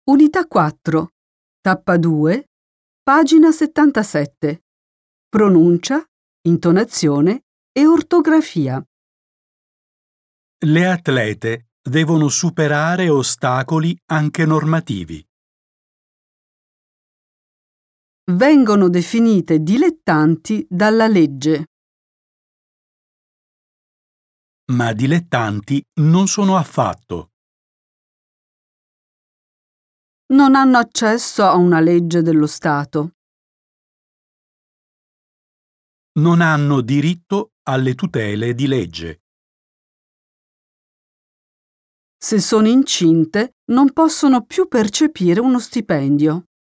Unità 4, tappa 2, pagina 77. Pronuncia, intonazione e ortografia. Le atlete devono superare ostacoli anche normativi. Vengono definite dilettanti dalla legge. Ma dilettanti non sono affatto. Non hanno accesso a una legge dello Stato. Non hanno diritto alle tutele di legge. Se sono incinte, non possono più percepire uno stipendio.